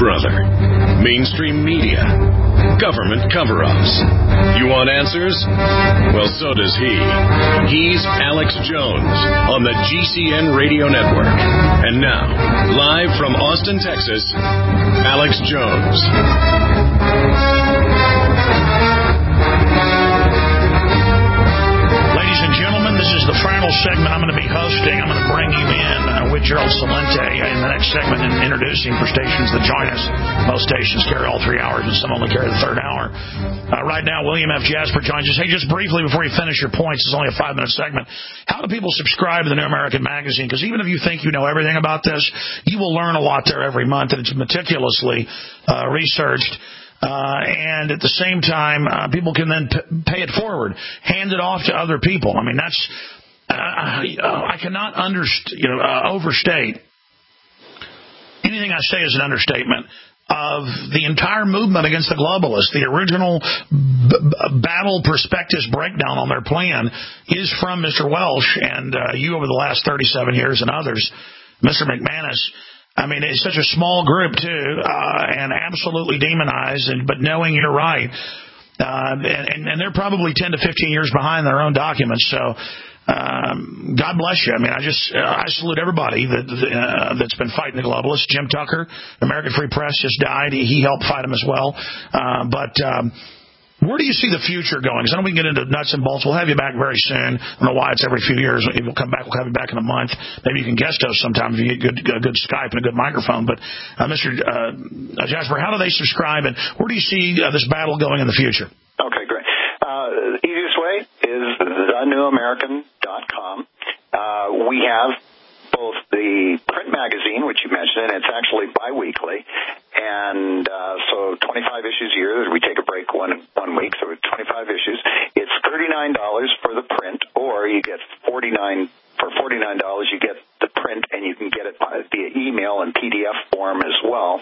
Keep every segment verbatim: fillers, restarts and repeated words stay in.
or other. Mainstream media. Government cover-ups. You want answers? Well, so does he. He's Alex Jones on the G C N Radio Network. And now, live from Austin, Texas, Alex Jones. Ladies and gentlemen, this is the final segment I'm going to be hosting. I'm going to bring you in uh, with Gerald Celente in the next segment and introducing for stations that join us. Most stations carry all three hours, and some only carry the third hour. Uh, right now, William F. Jasper joins us. Hey, just briefly before you finish your points, it's only a five-minute segment. How do people subscribe to the New American Magazine? Because even if you think you know everything about this, you will learn a lot there every month, and it's meticulously uh, researched. Uh, and at the same time, uh, people can then p- pay it forward, hand it off to other people. I mean, that's uh, I cannot underst- you know, uh, overstate. Anything I say is an understatement of the entire movement against the globalists. The original b- battle prospectus breakdown on their plan is from Mister Welsh and uh, you over the last thirty-seven years and others, Mister McManus. I mean, it's such a small group, too, uh, and absolutely demonized, and, but knowing you're right. Uh, and, and they're probably ten to fifteen years behind their own documents. So um, God bless you. I mean, I just uh, I salute everybody that, uh, that's been fighting the globalists. Jim Tucker, American Free Press, just died. He, he helped fight them as well. Uh, but... Um, Where do you see the future going? Because I know we can get into nuts and bolts. We'll have you back very soon. I don't know why it's every few years. We'll come back. We'll have you back in a month. Maybe you can guest host sometime if you get good, good, good Skype and a good microphone. But, uh, Mister Uh, Jasper, how do they subscribe, and where do you see uh, this battle going in the future? Okay, great. Uh, the easiest way is the new american dot com. Uh, we have both the print magazine, which you mentioned, and it's actually biweekly. And uh, so twenty-five issues a year. We take a break one one week, so it's twenty-five issues. It's thirty-nine dollars for the print, or you get forty-nine for forty-nine dollars. You get the print, and you can get it via email and P D F form as well.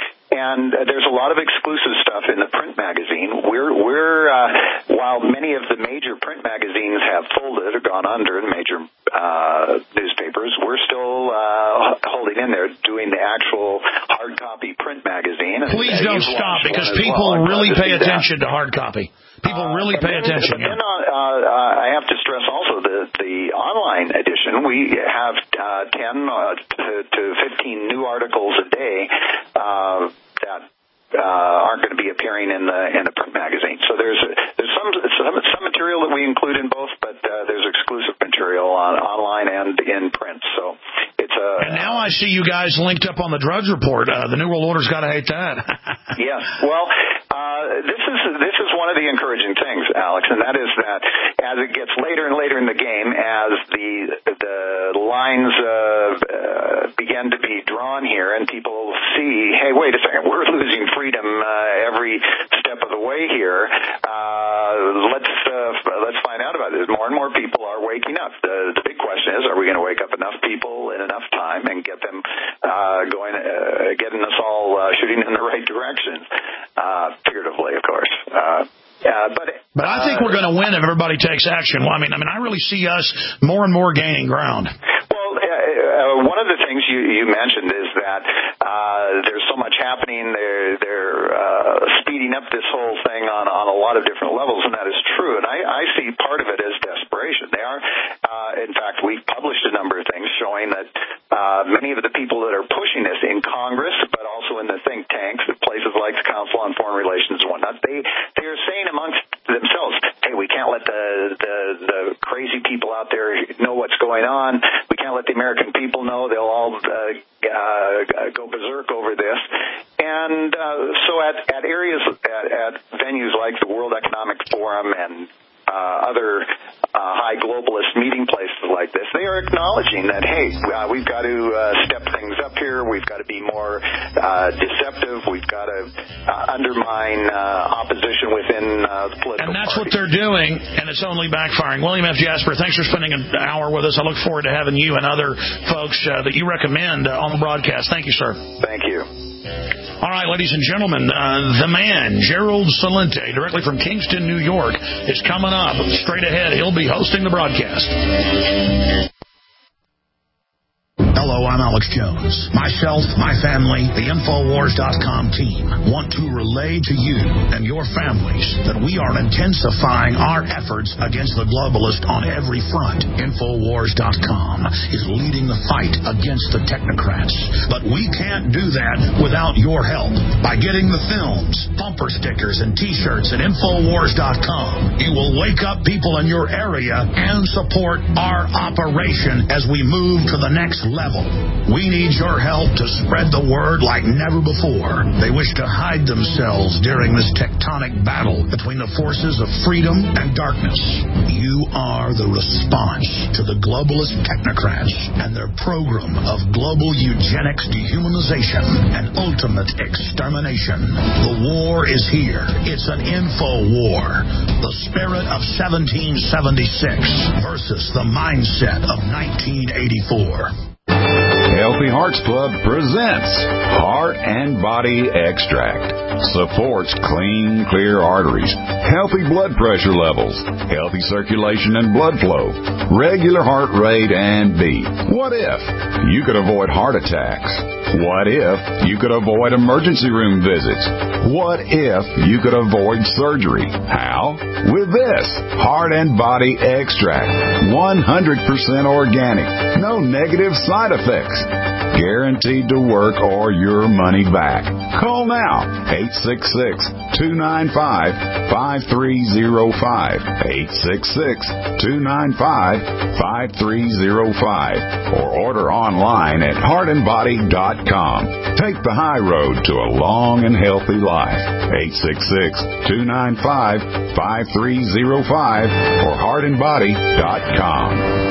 And uh, there's a lot of exclusive stuff in the print magazine. We're we're uh, while many of the major print magazines have folded or gone under, the major uh, newspapers, we're still uh, holding in there, doing the actual hard copy print magazine. Please don't stop, because people well. really to pay attention that. to hard copy. People uh, really pay then, attention. But yeah. then uh, uh, I have to stress also the the online edition. We have uh, ten uh, to, to fifteen new articles a day uh, that uh, aren't going to be appearing in the in the print magazine. So there's there's some some, some material that we include in both, but uh, there's exclusive material on online and in print. So it's a. And now I see you guys linked up on the Drudge Report. Uh, the New World Order's got to hate that. Yes. Well, uh, this is this is one of the encouraging things, Alex, and that is that as it gets later and later in the game, as the the lines uh, uh, begin to be drawn here, and people see, hey, wait a second, we're losing freedom uh, every step of the way here. Uh, let's uh, let's find out about this. More and more people are waking up. The, the big question is, are we going to wake up enough people in enough time and get them uh, going, uh, getting us all uh, shooting in the right direction? Uh, figuratively, of course. Uh, uh, but but I think uh, we're going to win if everybody takes action. Well, I mean, I mean, I really see us more and more gaining ground. Well, uh, uh, one of the things you, you mentioned is that uh, there's so much happening. They're they're uh, speeding up this whole thing on, on a lot of different levels, and that is true. And I, I see part of it as desperation. They are, uh, in fact, we've published a number of things showing that uh, many of the people that are pushing this in Congress, but also in the think tanks, at places like the Council on Foreign Relations and whatnot, they they are saying amongst themselves, hey, we can't let the, the the crazy people out there know what's going on. We can't let the American people know. They'll all uh, uh, go berserk over this. And uh, so at, at areas, at, at venues like the World Economic Forum and uh, other uh, high globalist meeting places like this, they are acknowledging that, hey, uh, we've got to uh, step things up here. We've got to be more uh, deceptive. We've got to uh, undermine uh, opposition within uh, the political And that's parties. what they're doing, and it's only backfiring. William F. Jasper, thanks for spending an hour with us. I look forward to having you and other folks uh, that you recommend uh, on the broadcast. Thank you, sir. Thank you. All right, ladies and gentlemen, uh, the man, Gerald Celente, directly from Kingston, New York, is coming up. Straight ahead, he'll be hosting the broadcast. Hello, I'm Alex Jones. Myself, my family, the Infowars dot com team want to relay to you and your families that we are intensifying our efforts against the globalist on every front. Infowars dot com is leading the fight against the technocrats. But we can't do that without your help. By getting the films, bumper stickers, and T-shirts at Infowars dot com, you will wake up people in your area and support our operation as we move to the next level. We need your help to spread the word like never before. They wish to hide themselves during this tectonic battle between the forces of freedom and darkness. You are the response to the globalist technocrats and their program of global eugenics, dehumanization, and ultimate extermination. The war is here. It's an info war. The spirit of seventeen seventy-six versus the mindset of nineteen eighty-four. Healthy Hearts Club presents Heart and Body Extract. Supports clean, clear arteries, healthy blood pressure levels, healthy circulation and blood flow, regular heart rate and beat. What if you could avoid heart attacks? What if you could avoid emergency room visits? What if you could avoid surgery? How? With this Heart and Body Extract. one hundred percent organic. No negative side effects. Guaranteed to work or your money back. Call now. eight six six, two nine five, five three zero five. eight six six, two nine five, five three zero five. Or order online at heart and body dot com. Take the high road to a long and healthy life. eight six six, two nine five, five three zero five or heart and body dot com.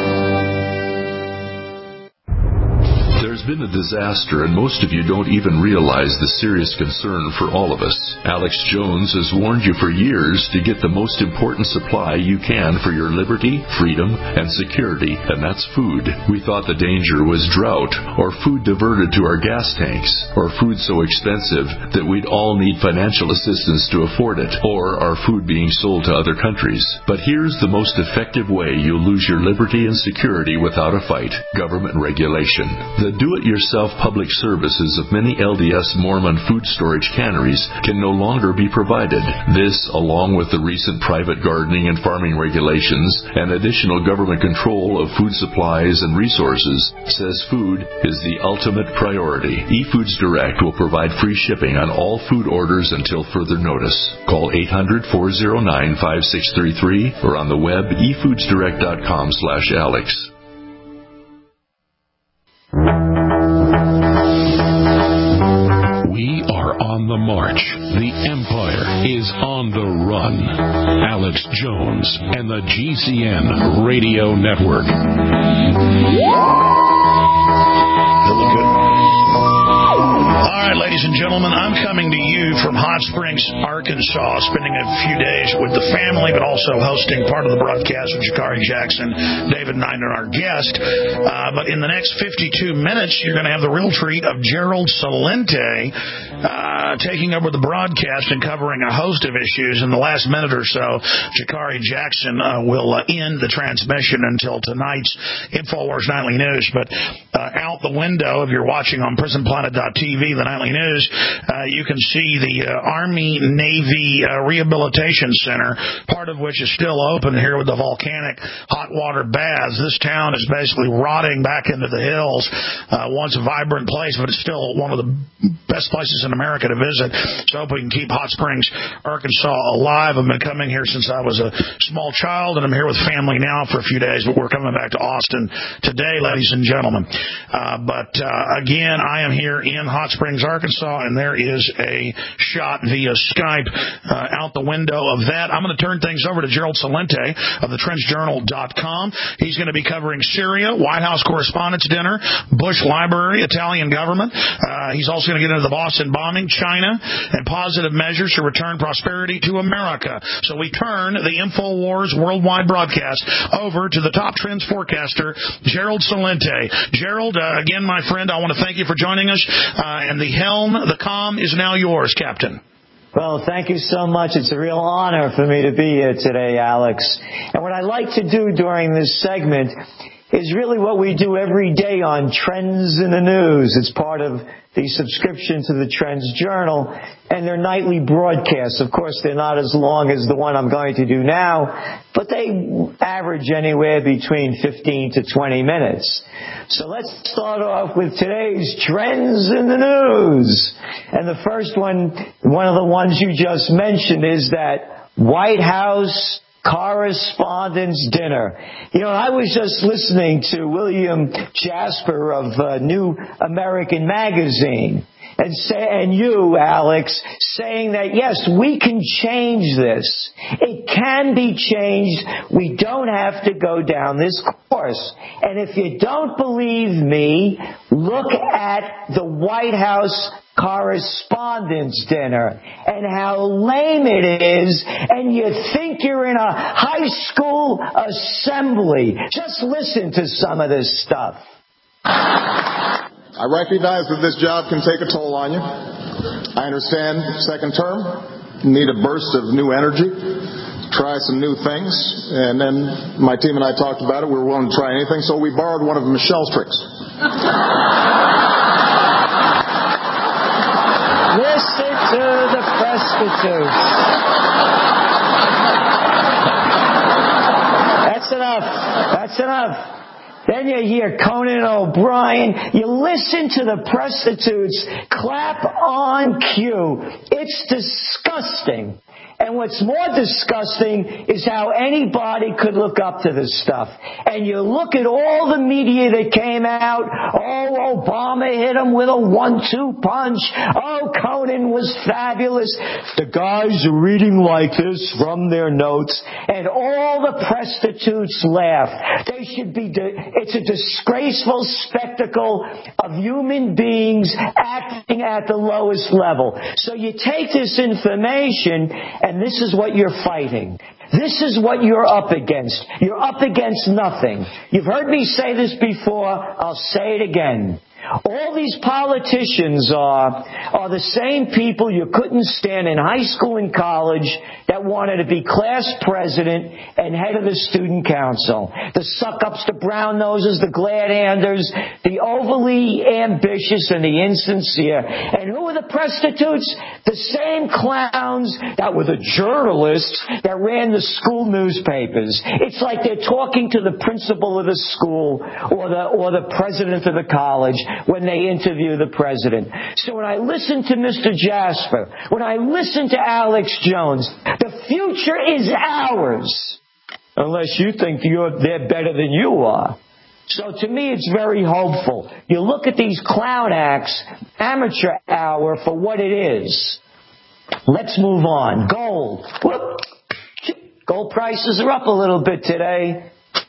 There's been a disaster, and most of you don't even realize the serious concern for all of us. Alex Jones has warned you for years to get the most important supply you can for your liberty, freedom, and security, and that's food. We thought the danger was drought, or food diverted to our gas tanks, or food so expensive that we'd all need financial assistance to afford it, or our food being sold to other countries. But here's the most effective way you'll lose your liberty and security without a fight: government regulation. The do-it-yourself public services of many L D S Mormon food storage canneries can no longer be provided. This, along with the recent private gardening and farming regulations and additional government control of food supplies and resources, says food is the ultimate priority. eFoods Direct will provide free shipping on all food orders until further notice. Call eight hundred, four oh nine, five six three three or on the web e foods direct dot com slash Alex. We are on the march. The empire is on the run. Alex Jones and the G C N Radio Network. Really good. All right, ladies and gentlemen, I'm coming to you from Hot Springs, Arkansas, spending a few days with the family, but also hosting part of the broadcast with Jakari Jackson, David Knight, our guest. Uh, but in the next fifty-two minutes, you're going to have the real treat of Gerald Celente uh, taking over the broadcast and covering a host of issues. In the last minute or so, Jakari Jackson uh, will uh, end the transmission until tonight's InfoWars Nightly News. But uh, out the window, if you're watching on prison planet dot t v, the Nightly News, uh, you can see the uh, Army-Navy uh, Rehabilitation Center, part of which is still open here with the volcanic hot water baths. This town is basically rotting back into the hills. Uh, once a vibrant place, but it's still one of the best places in America to visit. So I hope we can keep Hot Springs, Arkansas alive. I've been coming here since I was a small child, and I'm here with family now for a few days, but we're coming back to Austin today, ladies and gentlemen. Uh, but uh, again, I am here in Hot Springs, Arkansas, and there is a shot via Skype uh, out the window of that. I'm going to turn things over to Gerald Celente of the Trench Journal dot com. He's going to be covering Syria, White House Correspondents' Dinner, Bush Library, Italian government. Uh, he's also going to get into the Boston bombing, China, and positive measures to return prosperity to America. So we turn the InfoWars worldwide broadcast over to the top trends forecaster, Gerald Celente. Gerald, uh, again, my friend, I want to thank you for joining us. Uh, and the helm, the comm, is now yours, Captain. Well, thank you so much. It's a real honor for me to be here today, Alex. And what I like to do during this segment is really what we do every day on Trends in the News. It's part of the subscription to the Trends Journal, and their nightly broadcasts. Of course, they're not as long as the one I'm going to do now, but they average anywhere between fifteen to twenty minutes. So let's start off with today's Trends in the News. And the first one, one of the ones you just mentioned, is that White House Correspondents' Dinner. You know, I was just listening to William Jasper of uh, New American Magazine, and say, and you, Alex, saying that, yes, we can change this. It can be changed. We don't have to go down this course. And if you don't believe me, look at the White House Correspondents' Dinner and how lame it is, and you think you're in a high school assembly. Just listen to some of this stuff. I recognize that this job can take a toll on you. I understand second term, need a burst of new energy, try some new things, and then my team and I talked about it. We were willing to try anything, so we borrowed one of Michelle's tricks. Listen to the prostitutes. That's enough. That's enough. Then you hear Conan O'Brien. You listen to the prostitutes clap on cue. It's disgusting. And what's more disgusting is how anybody could look up to this stuff. And you look at all the media that came out. Oh, Obama hit him with a one two punch. Oh, Conan was fabulous. The guys are reading like this from their notes. And all the prostitutes laugh. They should be, it's a disgraceful spectacle of human beings acting at the lowest level. So you take this information, and this is what you're fighting. This is what you're up against. You're up against nothing. You've heard me say this before. I'll say it again. All these politicians are, are the same people you couldn't stand in high school and college that wanted to be class president and head of the student council. The suck-ups, the brown-noses, the glad-handers, the overly ambitious and the insincere. And who are the prostitutes? The same clowns that were the journalists that ran the school newspapers. It's like they're talking to the principal of the school or the, or the president of the college when they interview the president. So when I listen to Mister Jasper, when I listen to Alex Jones, the future is ours. Unless you think you're, they're better than you are. So to me, it's very hopeful. You look at these clown acts, amateur hour for what it is. Let's move on. Gold. Whoop. Gold prices are up a little bit today.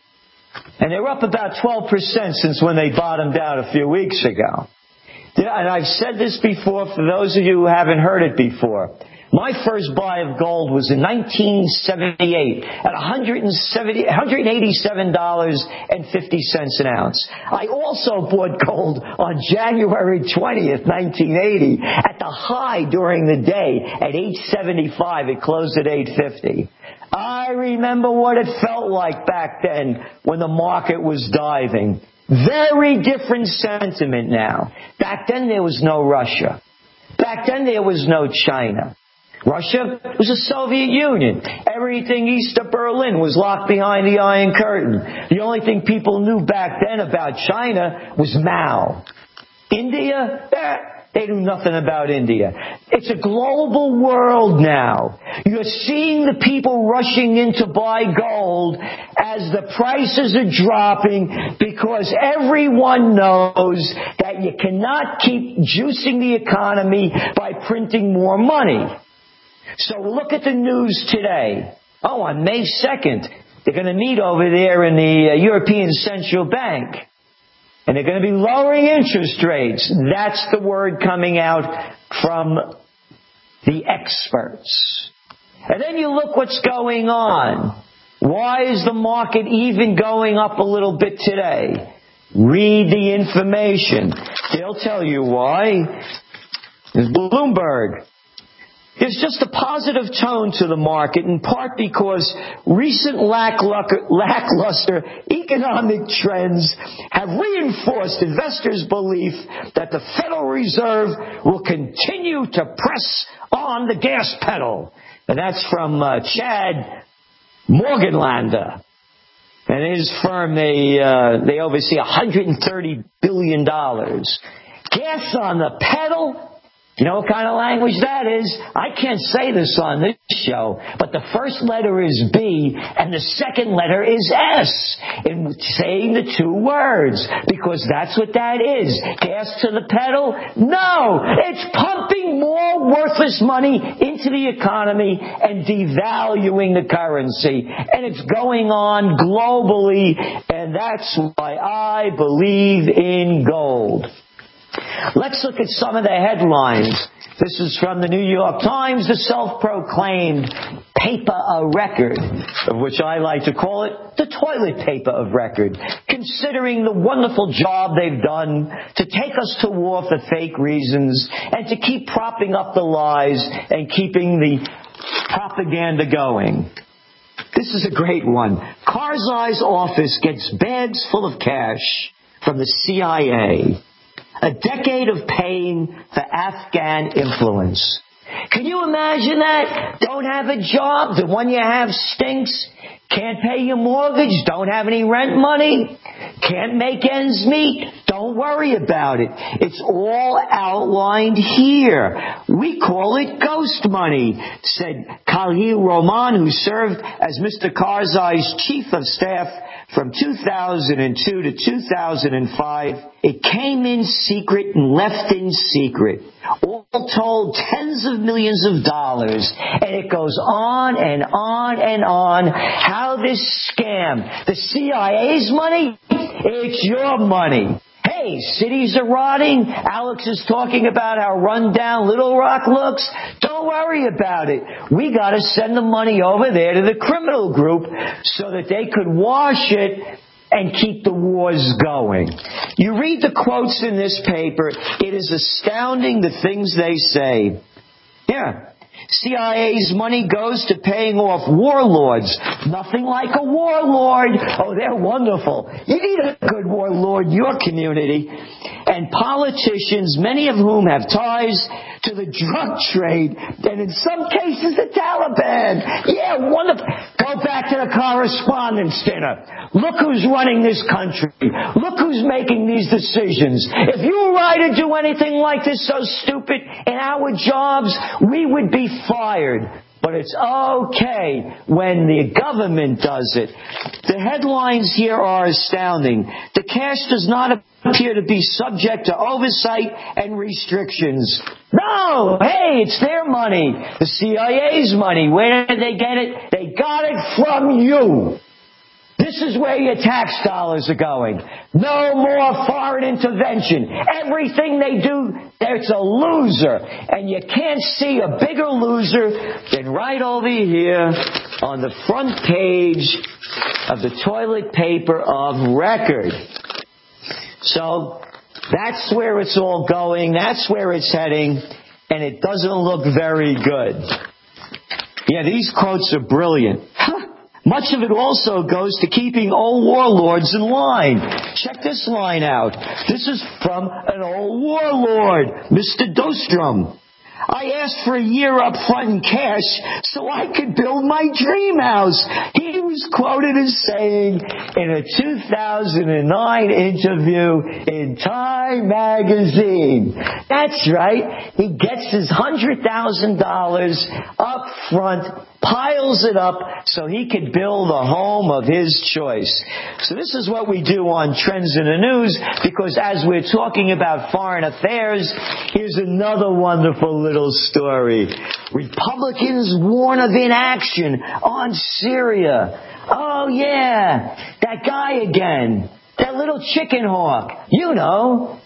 And they're up about twelve percent since when they bottomed out a few weeks ago. And I've said this before for those of you who haven't heard it before. My first buy of gold was in nineteen seventy-eight at one hundred eighty-seven dollars and fifty cents an ounce. I also bought gold on January twentieth, nineteen eighty at the high during the day at eight seventy-five. It closed at eight fifty. I remember what it felt like back then when the market was diving. Very different sentiment now. Back then there was no Russia. Back then there was no China. Russia was the Soviet Union. Everything east of Berlin was locked behind the Iron Curtain. The only thing people knew back then about China was Mao. India? Eh, they knew nothing about India. It's a global world now. You're seeing the people rushing in to buy gold as the prices are dropping because everyone knows that you cannot keep juicing the economy by printing more money. So look at the news today. Oh, on May second, they're going to meet over there in the uh, European Central Bank. And they're going to be lowering interest rates. That's the word coming out from the experts. And then you look what's going on. Why is the market even going up a little bit today? Read the information. They'll tell you why. There's Bloomberg. There's just a positive tone to the market, in part because recent lackluster economic trends have reinforced investors' belief that the Federal Reserve will continue to press on the gas pedal. And that's from uh, Chad Morgenlander. And his firm, they, uh, they oversee one hundred thirty billion dollars. Gas on the pedal? You know what kind of language that is? I can't say this on this show, but the first letter is B and the second letter is S in saying the two words, because that's what that is. Gas to the pedal? No! It's pumping more worthless money into the economy and devaluing the currency. And it's going on globally, and that's why I believe in gold. Let's look at some of the headlines. This is from the New York Times, the self-proclaimed paper of record, of which I like to call it the toilet paper of record, considering the wonderful job they've done to take us to war for fake reasons and to keep propping up the lies and keeping the propaganda going. This is a great one. Karzai's office gets bags full of cash from the C I A. A decade of pain for Afghan influence. Can you imagine that? Don't have a job. The one you have stinks. Can't pay your mortgage. Don't have any rent money. Can't make ends meet. Don't worry about it. It's all outlined here. We call it ghost money, said Khalil Roman, who served as Mister Karzai's chief of staff from two thousand two to two thousand five. It came in secret and left in secret. All told, tens of millions of dollars. And it goes on and on and on. How this scam, the C I A's money, it's your money. Hey, cities are rotting. Alex is talking about how run down Little Rock looks. Don't worry about it. We got to send the money over there to the criminal group so that they could wash it and keep the wars going. You read the quotes in this paper, it is astounding the things they say. Yeah. C I A's money goes to paying off warlords. Nothing like a warlord. Oh, they're wonderful. You need a good warlord in your community. And politicians, many of whom have ties to the drug trade, and in some cases the Taliban. Yeah, wonderful. Go back to the correspondence dinner. Look who's running this country. Look who's making these decisions. If you were I to do anything like this so stupid in our jobs, we would be fired. But it's okay when the government does it. The headlines here are astounding. The cash does not appear to be subject to oversight and restrictions. No! Hey, it's their money. The C I A's money. Where did they get it? They got it from you. This is where your tax dollars are going. No more foreign intervention. Everything they do, it's a loser. And you can't see a bigger loser than right over here on the front page of the toilet paper of record. So that's where it's all going. That's where it's heading. And it doesn't look very good. Yeah, these quotes are brilliant. Much of it also goes to keeping old warlords in line. Check this line out. This is from an old warlord, Mister Dostrom. I asked for a year up front in cash so I could build my dream house. He was quoted as saying in a two thousand nine interview in Time magazine. That's right. He gets his one hundred thousand dollars up front, piles it up so he could build a home of his choice. So this is what we do on Trends in the News, because as we're talking about foreign affairs, here's another wonderful little story. Republicans warn of inaction on Syria. Oh yeah, that guy again. That little chicken hawk. You know.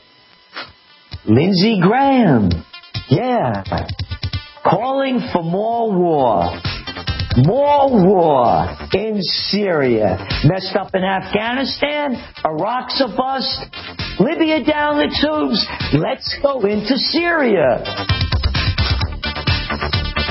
Lindsey Graham. Yeah. Calling for more war. More war in Syria. Messed up in Afghanistan. Iraq's a bust. Libya down the tubes. Let's go into Syria.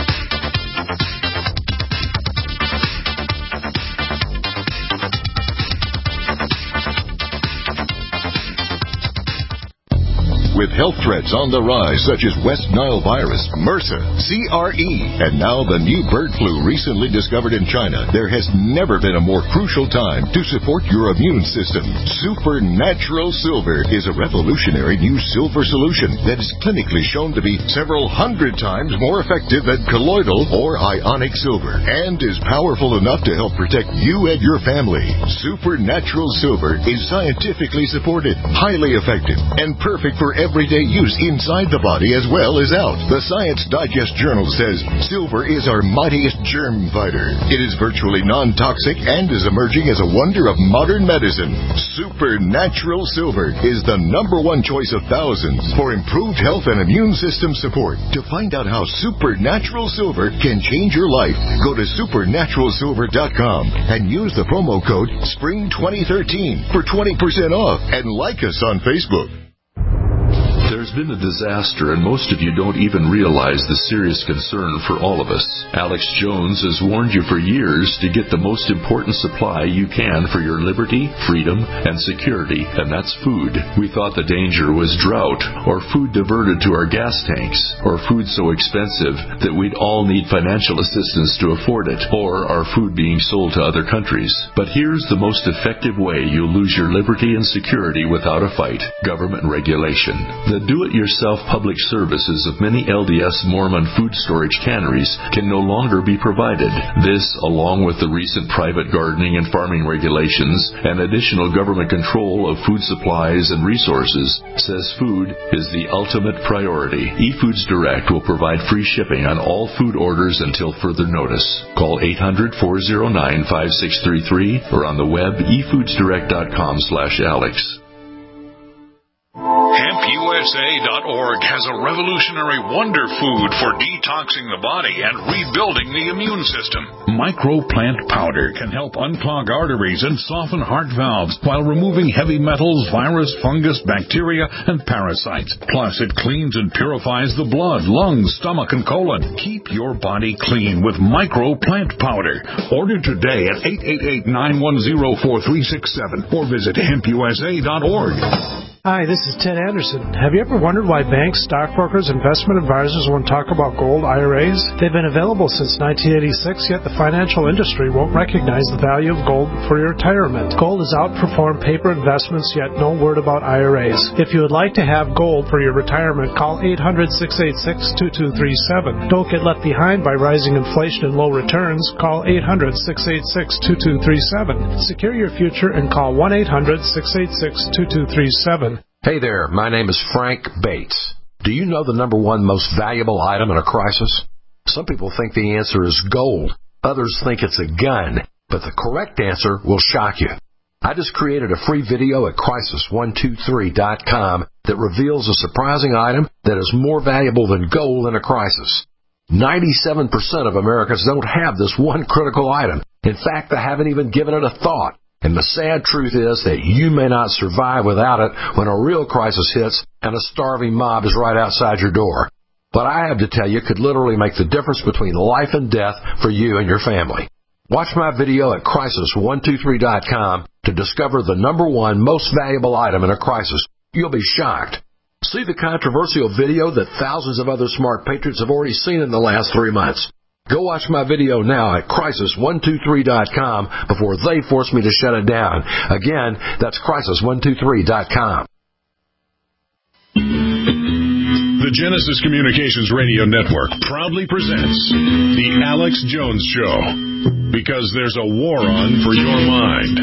with health threats on the rise such as West Nile virus, MRSA, C R E, and now the new bird flu recently discovered in China, there has never been a more crucial time to support your immune system. Supernatural Silver is a revolutionary new silver solution that is clinically shown to be several hundred times more effective than colloidal or ionic silver and is powerful enough to help protect you and your family. Supernatural Silver is scientifically supported, highly effective, and perfect for everyday use inside the body as well as out. The Science Digest Journal says silver is our mightiest germ fighter. It is virtually non-toxic and is emerging as a wonder of modern medicine. Supernatural Silver is the number one choice of thousands for improved health and immune system support. To find out how Supernatural Silver can change your life, go to supernatural silver dot com and use the promo code spring twenty thirteen for twenty percent off, and like us on Facebook. There's been a disaster, and most of you don't even realize the serious concern for all of us. Alex Jones has warned you for years to get the most important supply you can for your liberty, freedom, and security, and that's food. We thought the danger was drought, or food diverted to our gas tanks, or food so expensive that we'd all need financial assistance to afford it, or our food being sold to other countries. But here's the most effective way you'll lose your liberty and security without a fight: government regulation. The do-it-yourself public services of many L D S Mormon food storage canneries can no longer be provided. This, along with the recent private gardening and farming regulations and additional government control of food supplies and resources, says food is the ultimate priority. eFoods Direct will provide free shipping on all food orders until further notice. Call eight hundred, four oh nine, five six three three or on the web e foods direct dot com slash Alex. hemp u s a dot org has a revolutionary wonder food for detoxing the body and rebuilding the immune system. Microplant powder can help unclog arteries and soften heart valves while removing heavy metals, virus, fungus, bacteria, and parasites. Plus, it cleans and purifies the blood, lungs, stomach, and colon. Keep your body clean with Microplant powder. Order today at eight eight eight, nine one zero, four three six seven or visit hemp u s a dot org. Hi, this is Ted Anderson. Have you ever wondered why banks, stockbrokers, investment advisors won't talk about gold I R As? They've been available since nineteen eighty-six, yet the financial industry won't recognize the value of gold for your retirement. Gold has outperformed paper investments, yet no word about I R As. If you would like to have gold for your retirement, call eight hundred, six eight six, two two three seven. Don't get left behind by rising inflation and low returns. Call eight hundred, six eight six, two two three seven. Secure your future and call one eight hundred, six eight six, two two three seven. Hey there, my name is Frank Bates. Do you know the number one most valuable item in a crisis? Some people think the answer is gold. Others think it's a gun. But the correct answer will shock you. I just created a free video at crisis one two three dot com that reveals a surprising item that is more valuable than gold in a crisis. ninety-seven percent of Americans don't have this one critical item. In fact, they haven't even given it a thought. And the sad truth is that you may not survive without it when a real crisis hits and a starving mob is right outside your door. What I have to tell you could literally make the difference between life and death for you and your family. Watch my video at crisis one two three dot com to discover the number one most valuable item in a crisis. You'll be shocked. See the controversial video that thousands of other smart patriots have already seen in the last three months. Go watch my video now at crisis one two three dot com before they force me to shut it down. Again, that's crisis one two three dot com. The Genesis Communications Radio Network proudly presents The Alex Jones Show, because there's a war on for your mind.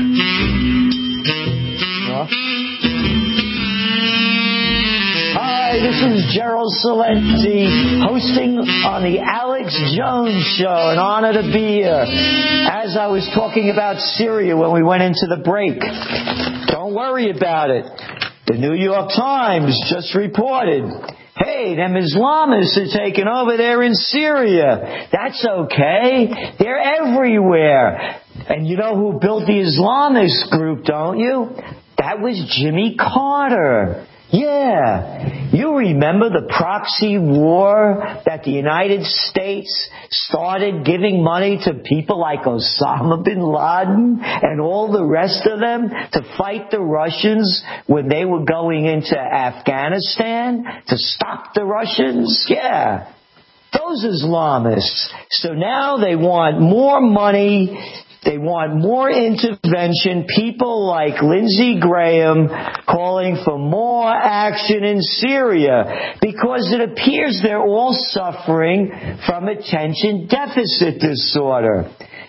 Hi, this is Gerald Salenti hosting on The Alex Jones Show. An honor to be here. As I was talking about Syria when we went into the break, don't worry about it. The New York Times just reported, hey, them Islamists are taking over there in Syria. That's okay. They're everywhere. And you know who built the Islamist group, don't you? That was Jimmy Carter. Yeah. You remember the proxy war that the United States started giving money to people like Osama bin Laden and all the rest of them to fight the Russians when they were going into Afghanistan to stop the Russians? Yeah. Those Islamists. So now they want more money. They want more intervention. People like Lindsey Graham calling for more action in Syria because it appears they're all suffering from attention deficit disorder.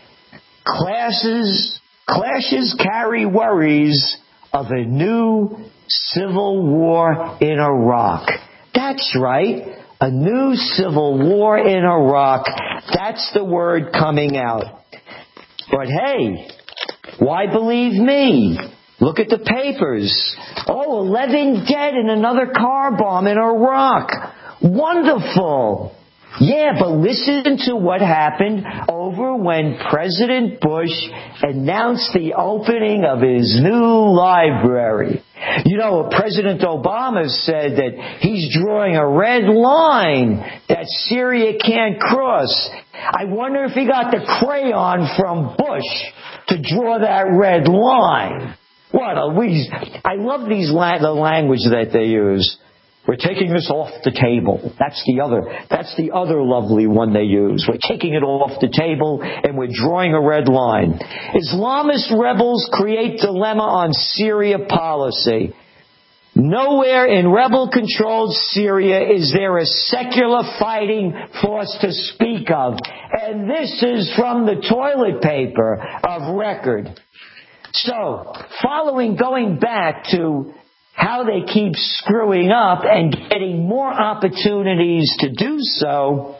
Classes, clashes carry worries of a new civil war in Iraq. That's right. A new civil war in Iraq. That's the word coming out. But hey, why believe me? Look at the papers. Oh, eleven dead in another car bomb in Iraq. Wonderful. Yeah, but listen to what happened over when President Bush announced the opening of his new library. You know, President Obama said that he's drawing a red line that Syria can't cross. I wonder if he got the crayon from Bush to draw that red line. What a we! I love these la- the language that they use. We're taking this off the table. That's the other. That's the other lovely one they use. We're taking it off the table and we're drawing a red line. Islamist rebels create dilemma on Syria policy. Nowhere in rebel-controlled Syria is there a secular fighting force to speak of. And this is from the toilet paper of record. So, following going back to how they keep screwing up and getting more opportunities to do so,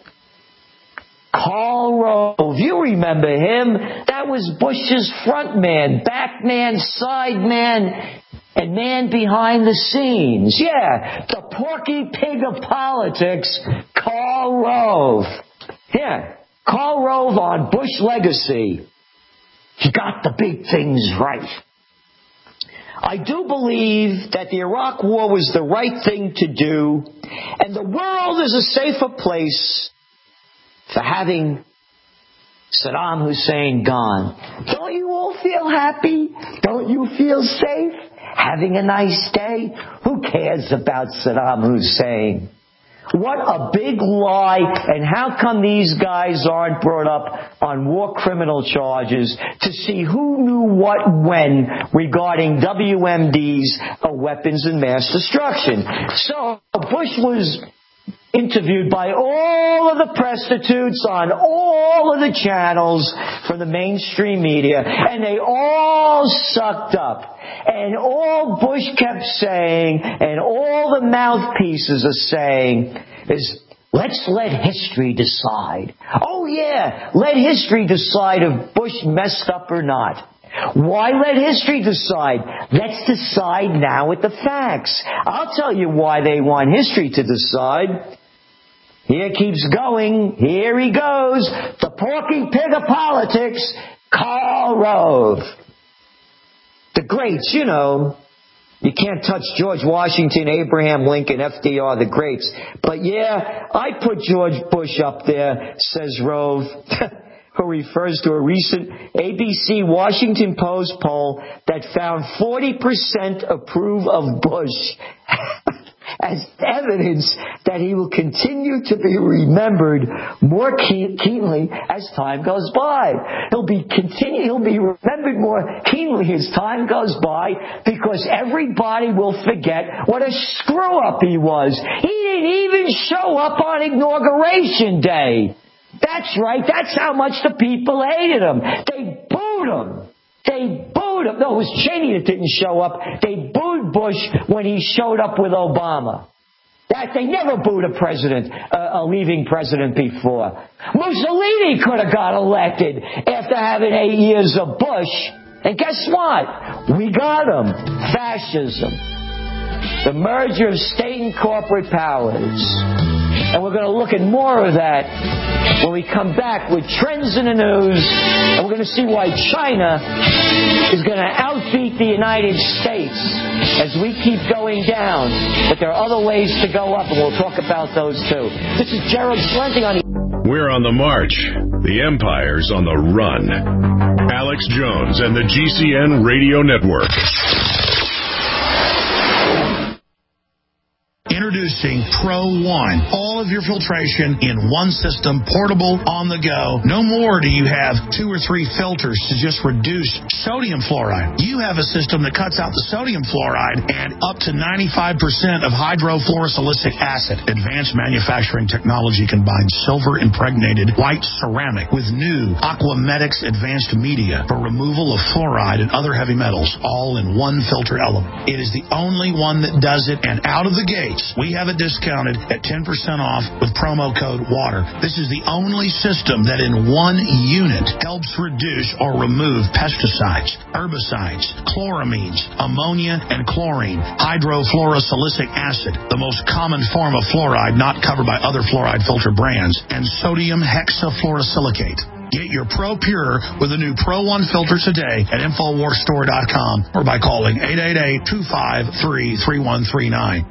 Karl Rove, you remember him? That was Bush's front man, back man, side man, and man behind the scenes. Yeah, the Porky Pig of politics, Karl Rove. Yeah, Karl Rove on Bush legacy. He got the big things right. I do believe that the Iraq War was the right thing to do, and the world is a safer place for having Saddam Hussein gone. Don't you all feel happy? Don't you feel safe? Having a nice day? Who cares about Saddam Hussein? What a big lie, and how come these guys aren't brought up on war criminal charges to see who knew what when regarding W M Ds, or weapons of mass destruction? So Bush was interviewed by all of the prostitutes on all of the channels from the mainstream media, and they all sucked up. And all Bush kept saying, and all the mouthpieces are saying, is, let's let history decide. Oh yeah, let history decide if Bush messed up or not. Why let history decide? Let's decide now with the facts. I'll tell you why they want history to decide. Here it keeps going. Here he goes. The Porky Pig of politics, Karl Rove. The greats, you know. You can't touch George Washington, Abraham Lincoln, F D R, the greats. But yeah, I put George Bush up there, says Rove, who refers to a recent A B C Washington Post poll that found forty percent approve of Bush as evidence that he will continue to be remembered more keen, keenly as time goes by. He'll be continue, he'll be remembered more keenly as time goes by because everybody will forget what a screw-up he was. He didn't even show up on Inauguration Day. That's right. That's how much the people hated him. They booed him. They booed him. No, it was Cheney that didn't show up. They booed Bush when he showed up with Obama. That they never booed a president, uh, a leaving president before. Mussolini could have got elected after having eight years of Bush. And guess what? We got him. Fascism. The merger of state and corporate powers. And we're going to look at more of that when we come back with trends in the news. And we're going to see why China is going to outbeat the United States as we keep going down. But there are other ways to go up, and we'll talk about those too. This is Gerald Celente on... We're on the march. The empire's on the run. Alex Jones and the G C N Radio Network. Introducing Pro One. All of your filtration in one system, portable, on the go. No more do you have two or three filters to just reduce sodium fluoride. You have a system that cuts out the sodium fluoride and up to ninety-five percent of hydrofluorosilicic acid. Advanced manufacturing technology combines silver-impregnated white ceramic with new Aquamedics advanced media for removal of fluoride and other heavy metals, all in one filter element. It is the only one that does it, and out of the gates, we have it discounted at ten percent off with promo code WATER. This is the only system that in one unit helps reduce or remove pesticides, herbicides, chloramines, ammonia, and chlorine, hydrofluorosilicic acid, the most common form of fluoride not covered by other fluoride filter brands, and sodium hexafluorosilicate. Get your Pro Pure with a new Pro One filter today at Infowars Store dot com or by calling eight eight eight, two five three, three one three nine.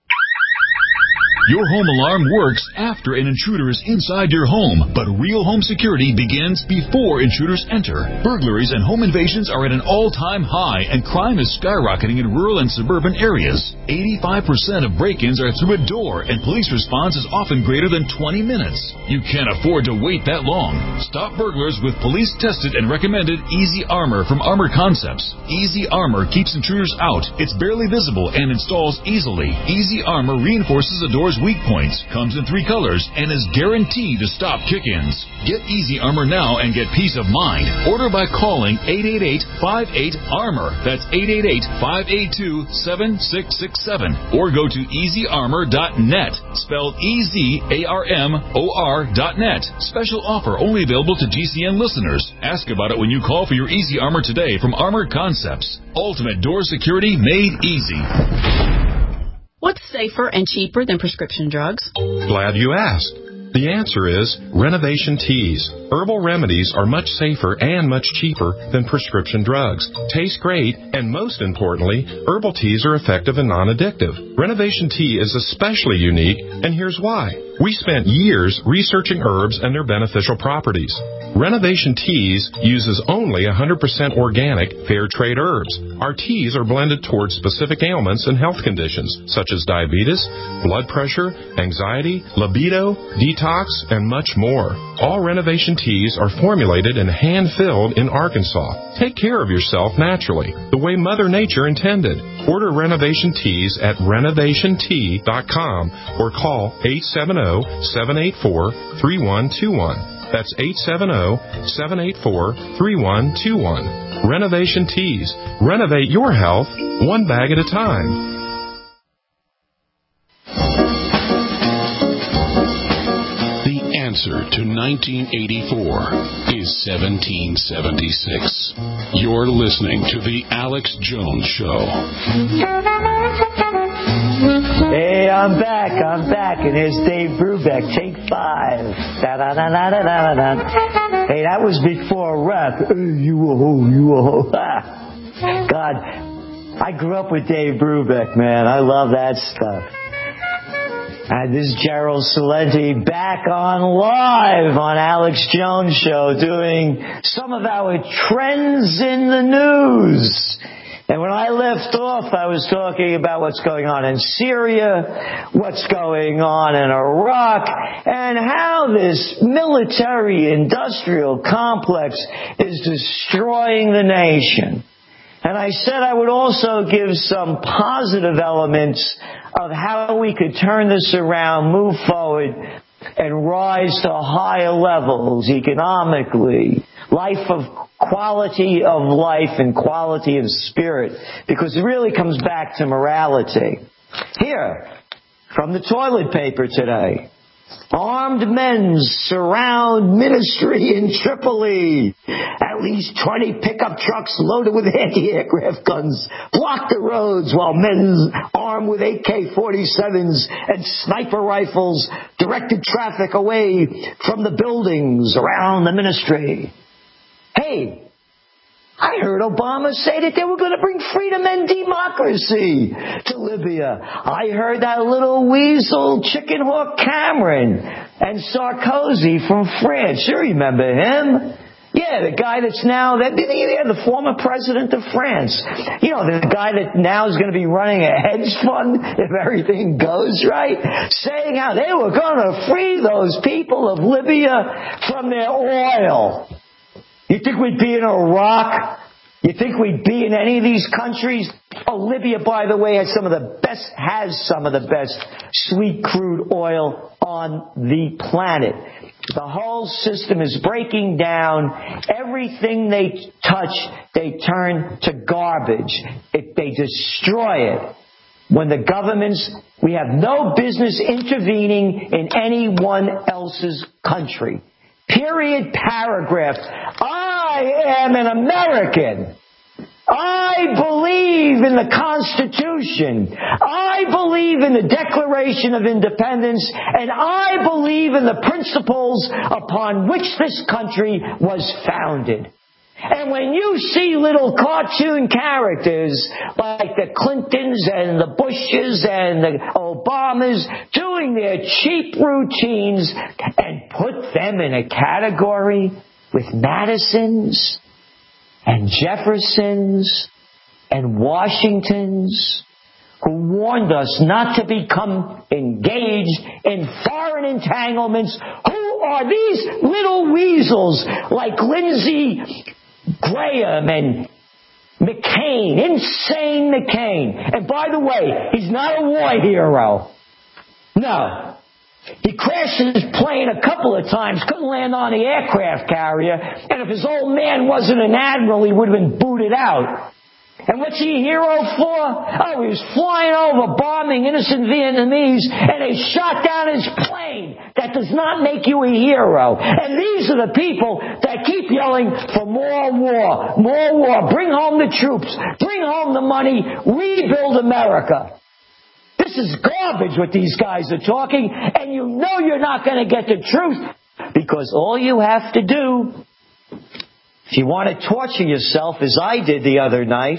Your home alarm works after an intruder is inside your home, but real home security begins before intruders enter. Burglaries and home invasions are at an all-time high, and crime is skyrocketing in rural and suburban areas. eighty-five percent of break-ins are through a door, and police response is often greater than twenty minutes. You can't afford to wait that long. Stop burglars with police-tested and recommended Easy Armor from Armor Concepts. Easy Armor keeps intruders out. It's barely visible and installs easily. Easy Armor reinforces a door's weak points, comes in three colors, and is guaranteed to stop kick-ins. Get Easy Armor now and get peace of mind. Order by calling eight eight eight, five eight, ARMOR. That's eight eight eight, five eight two, seven six six seven. Or go to easy armor dot net, spelled E Z A R M O R dot net. Special offer only available to G C N listeners. Ask about it when you call for your Easy Armor today from Armor Concepts. Ultimate door security made easy. What's safer and cheaper than prescription drugs? Glad you asked. The answer is Renovation Teas. Herbal remedies are much safer and much cheaper than prescription drugs. Taste great, and most importantly, herbal teas are effective and non-addictive. Renovation Tea is especially unique, and here's why. We spent years researching herbs and their beneficial properties. Renovation Teas uses only one hundred percent organic, fair trade herbs. Our teas are blended towards specific ailments and health conditions, such as diabetes, blood pressure, anxiety, libido, detox, and much more. All Renovation Teas are formulated and hand-filled in Arkansas. Take care of yourself naturally, the way Mother Nature intended. Order Renovation Teas at renovation tea dot com or call eight seven zero, seven eight four, three one two one. That's eight seven zero, seven eight four, three one two one. Renovation Teas. Renovate your health one bag at a time. The answer to nineteen eighty-four is seventeen seventy-six. You're listening to The Alex Jones Show. Hey, I'm back, I'm back, and here's Dave Brubeck, take five. Da-da-da-da-da-da-da. Hey, that was before rap. Hey, you a ho, you a ho. God, I grew up with Dave Brubeck, man. I love that stuff. And this is Gerald Celente back on live on Alex Jones Show doing some of our trends in the news. And when I left off, I was talking about what's going on in Syria, what's going on in Iraq, and how this military-industrial complex is destroying the nation. And I said I would also give some positive elements of how we could turn this around, move forward, and rise to higher levels economically, life of quality of life and quality of spirit, because it really comes back to morality. Here, from the toilet paper today, Armed men surround ministry in Tripoli. At least twenty pickup trucks loaded with anti-aircraft guns block the roads while men armed with A K forty-sevens and sniper rifles directed traffic away from the buildings around the ministry. Hey, I heard Obama say that they were going to bring freedom and democracy to Libya. I heard that little weasel chicken hawk Cameron and Sarkozy from France. You remember him? Yeah, the guy that's now, that, yeah, the former president of France. You know, the guy that now is going to be running a hedge fund if everything goes right, saying how they were going to free those people of Libya from their oil. You think we'd be in Iraq? You think we'd be in any of these countries? Oh, Libya, by the way, has some of the best, has some of the best sweet crude oil on the planet. The whole system is breaking down. Everything they touch, they turn to garbage. It, they destroy it. When the governments, we have no business intervening in anyone else's country. Period, paragraph. I am an American. I believe in the Constitution. I believe in the Declaration of Independence. And I believe in the principles upon which this country was founded. And when you see little cartoon characters like the Clintons and the Bushes and the Obamas doing their cheap routines and put them in a category with Madisons and Jeffersons and Washingtons who warned us not to become engaged in foreign entanglements, who are these little weasels like Lindsey Graham and McCain, insane McCain. And by the way, he's not a war hero. No. He crashed his plane a couple of times, couldn't land on the aircraft carrier, and if his old man wasn't an admiral, he would have been booted out. And what's he a hero for? Oh, he was flying over bombing innocent Vietnamese and they shot down his plane. That does not make you a hero. And these are the people that keep yelling for more war, more war. Bring home the troops. Bring home the money. Rebuild America. This is garbage what these guys are talking, and you know you're not going to get the truth because all you have to do, if you want to torture yourself, as I did the other night,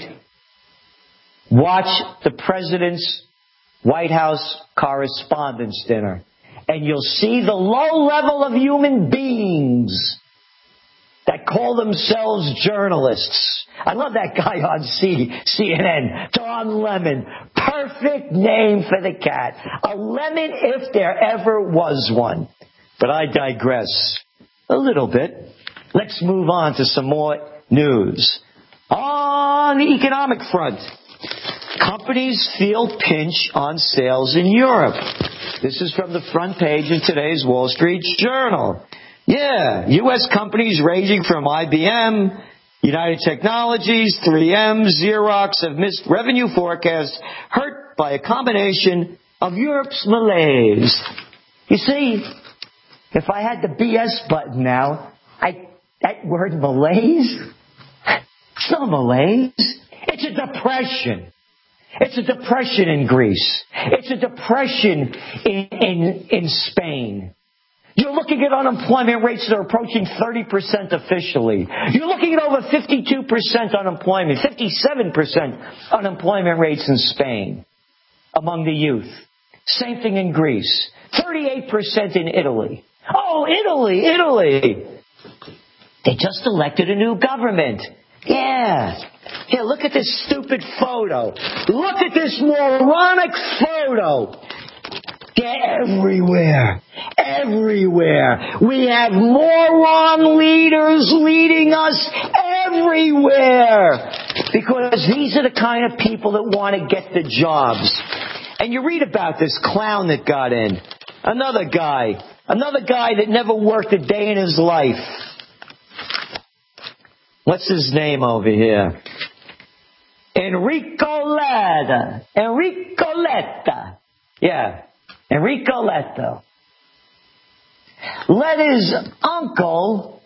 watch the President's White House Correspondents' Dinner. And you'll see the low level of human beings that call themselves journalists. I love that guy on C- CNN, Don Lemon. Perfect name for the cat. A lemon if there ever was one. But I digress a little bit. Let's move on to some more news. On the economic front, companies feel pinch on sales in Europe. This is from the front page of today's Wall Street Journal. Yeah, U S companies ranging from I B M, United Technologies, three M, Xerox have missed revenue forecasts, hurt by a combination of Europe's malaise. You see, if I had the B S button now, I that word malaise? It's not malaise. It's a depression. It's a depression in Greece. It's a depression in, in, in Spain. You're looking at unemployment rates that are approaching thirty percent officially. You're looking at over fifty-two percent unemployment, fifty-seven percent unemployment rates in Spain among the youth. Same thing in Greece. thirty-eight percent in Italy. Oh, Italy, Italy. They just elected a new government. Yeah. Here, look at this stupid photo. Look at this moronic photo. They're everywhere. Everywhere. We have moron leaders leading us everywhere. Because these are the kind of people that want to get the jobs. And you read about this clown that got in. Another guy. Another guy that never worked a day in his life. What's his name over here? Enrico Letta. Enrico Letta. Yeah. Enrico Letta. let his uncle,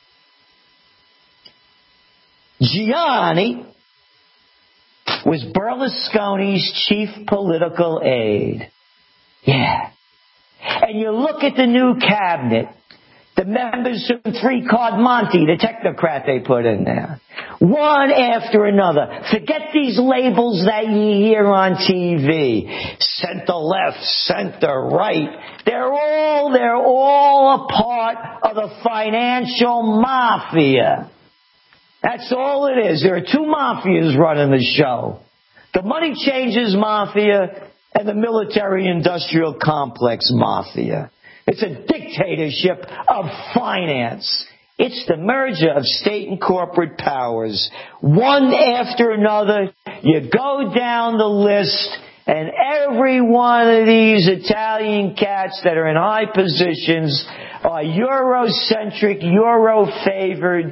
Gianni, was Berlusconi's chief political aide. Yeah. And you look at the new cabinet, the members from Three-Card Monte, the technocrat they put in there. One after another. Forget these labels that you hear on T V. Center left, center right. They're all, they're all a part of the financial mafia. That's all it is. There are two mafias running the show. The money changers mafia and the military-industrial complex mafia. It's a dictatorship of finance. It's the merger of state and corporate powers. One after another, you go down the list, and every one of these Italian cats that are in high positions are Eurocentric, Euro-favored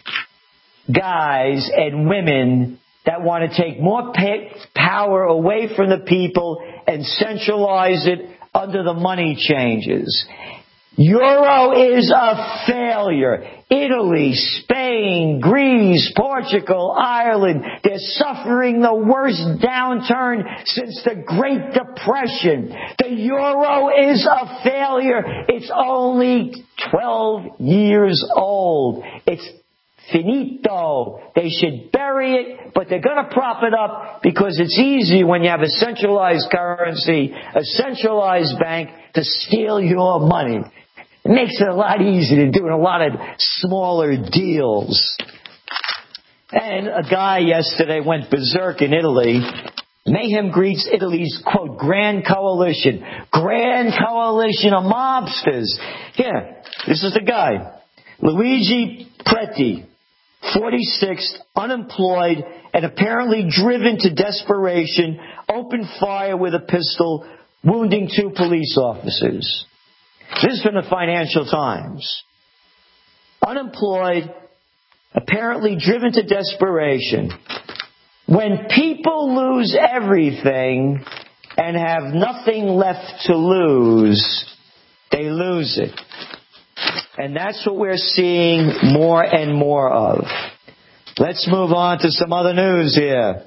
guys and women that want to take more pay- power away from the people and centralize it under the money changes. Euro is a failure. Italy, Spain, Greece, Portugal, Ireland, they're suffering the worst downturn since the Great Depression. The euro is a failure. It's only twelve years old. It's finito. They should bury it, but they're going to prop it up because it's easy when you have a centralized currency, a centralized bank, to steal your money. It makes it a lot easier to do a lot of smaller deals. And a guy yesterday went berserk in Italy. Mayhem greets Italy's, quote, grand coalition. Grand coalition of mobsters. Here, this is the guy. Luigi Preti, forty-six, unemployed, and apparently driven to desperation, opened fire with a pistol, wounding two police officers. This is from the Financial Times. Unemployed, apparently driven to desperation. When people lose everything and have nothing left to lose, they lose it. And that's what we're seeing more and more of. Let's move on to some other news here.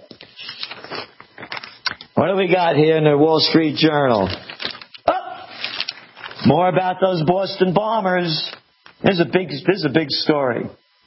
What do we got here in the Wall Street Journal? Oh, more about those Boston bombers. There's a big, this is a big story.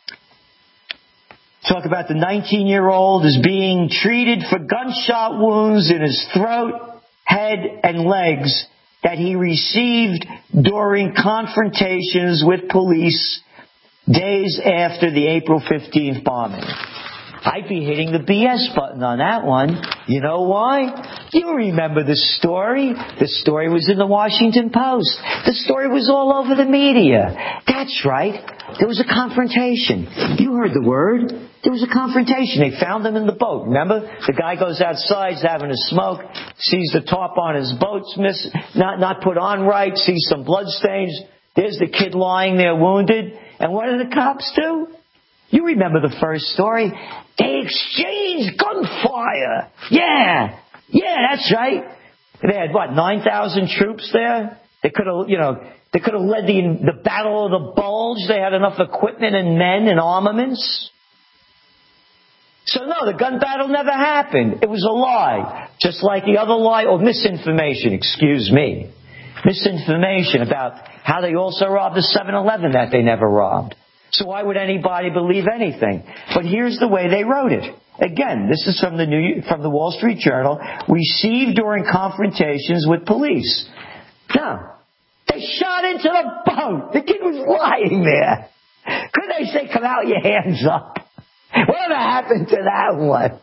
Talk about the nineteen-year-old is being treated for gunshot wounds in his throat, head, and legs that he received during confrontations with police days after the April fifteenth bombing. I'd be hitting the B S button on that one. You know why? You remember the story. The story was in the Washington Post. The story was all over the media. That's right. There was a confrontation. You heard the word. There was a confrontation. They found him in the boat. Remember? The guy goes outside, he's having a smoke, sees the top on his boat's miss, not, not put on right, sees some blood stains. There's the kid lying there wounded. And what did the cops do? You remember the first story. They exchanged gunfire. Yeah. Yeah, that's right. They had, what, nine thousand troops there? They could have, you know, they could have led the, the Battle of the Bulge. They had enough equipment and men and armaments. So no, the gun battle never happened. It was a lie. Just like the other lie, or misinformation, excuse me. Misinformation about how they also robbed the seven eleven that they never robbed. So why would anybody believe anything? But here's the way they wrote it. Again, this is from the New, from the Wall Street Journal. Received during confrontations with police. Now, they shot into the boat. The kid was lying there. Couldn't they say, come out, your hands up? Whatever happened to that one?